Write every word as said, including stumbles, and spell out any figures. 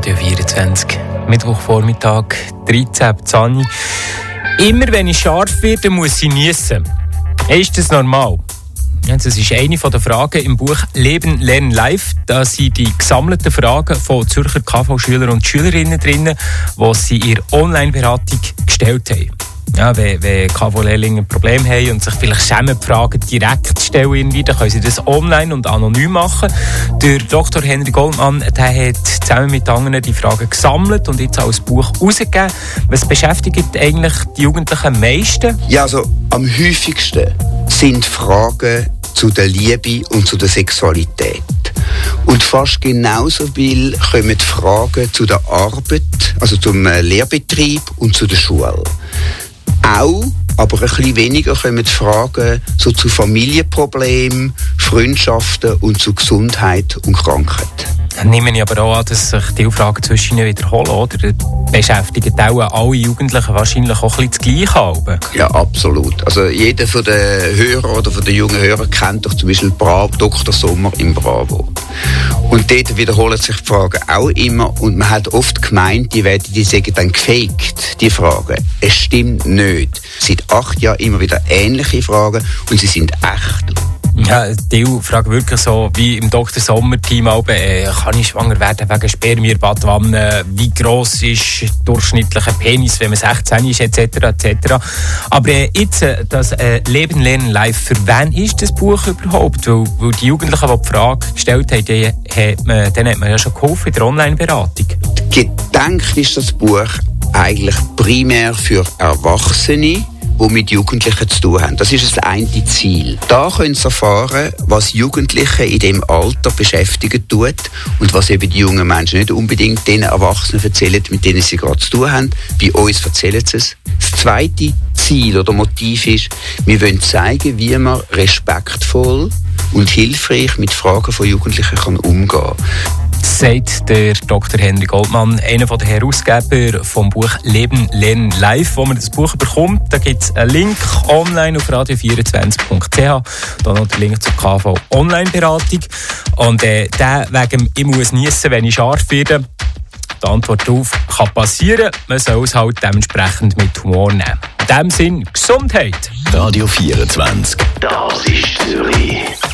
Radio vierundzwanzig. Mittwochvormittag, dreizehn Zani. Immer wenn ich scharf werde, muss ich niesen. Ist das normal? Das ist eine der Fragen im Buch «Leben, Lernen, Live». Da sind die gesammelten Fragen von Zürcher K V-Schüler und Schülerinnen drin, die sie in ihrer Online-Beratung gestellt haben. Ja, wenn, wenn K V-Lehrlinge ein Problem haben und sich vielleicht schämen, die Fragen direkt stellen, irgendwie, dann können sie das online und anonym machen. Der Doktor Henry Goldmann der hat zusammen mit anderen die Fragen gesammelt und jetzt als Buch herausgegeben. Was beschäftigt eigentlich die Jugendlichen am meisten? Ja, also am häufigsten sind Fragen zu der Liebe und zu der Sexualität. Und fast genauso viel kommen Fragen zu der Arbeit, also zum Lehrbetrieb und zu der Schule. Auch, aber ein bisschen weniger kommen Fragen so zu Familienproblemen, Freundschaften und zu Gesundheit und Krankheit. Dann nehme ich aber auch an, dass sich die Fragen zwischen ihnen wiederholen, oder? Beschäftigen auch alle Jugendlichen wahrscheinlich auch ein bisschen das Gleiche. Ja, absolut. Also jeder von den Hörern oder von den jungen Hörern kennt doch zum Beispiel Bravo, Doktor Sommer im Bravo. Und dort wiederholen sich die Fragen auch immer und man hat oft gemeint, die werden, die sagen dann gefaked, die Fragen. Es stimmt nicht. Seit acht Jahren immer wieder ähnliche Fragen und sie sind echt. Ja, die fragen wirklich so, wie im Doktor Sommer-Team auch, äh, kann ich schwanger werden wegen Spermierbadwanne, wie gross ist durchschnittlicher Penis, wenn man sechzehn ist, et cetera et cetera. Aber äh, jetzt, äh, das äh, Leben, Lernen, Live, für wen ist das Buch überhaupt? Weil, weil die Jugendlichen, die die Frage gestellt haben, die hat man, denen hat man ja schon geholfen in der Online-Beratung. Gedacht ist das Buch eigentlich primär für Erwachsene, die mit Jugendlichen zu tun haben. Das ist das eine Ziel. Da können Sie erfahren, was Jugendliche in diesem Alter beschäftigen tut und was eben die jungen Menschen nicht unbedingt den Erwachsenen erzählen, mit denen sie gerade zu tun haben. Bei uns erzählen sie es. Das zweite Ziel oder Motiv ist, wir wollen zeigen, wie man respektvoll und hilfreich mit Fragen von Jugendlichen kann umgehen kann. Sagt der Doktor Henry Goldmann, einer der Herausgeber vom Buch «Leben, Lernen, Live». Wo man das Buch bekommt, da gibt es einen Link online auf radio vierundzwanzig punkt c h. Da noch der Link zur K V-Online-Beratung. Und äh, der wegen «Ich muss niesen, wenn ich scharf werde». Die Antwort darauf kann passieren. Man soll es halt dementsprechend mit Humor nehmen. In diesem Sinn, Gesundheit! Radio vierundzwanzig. Das ist Zürich.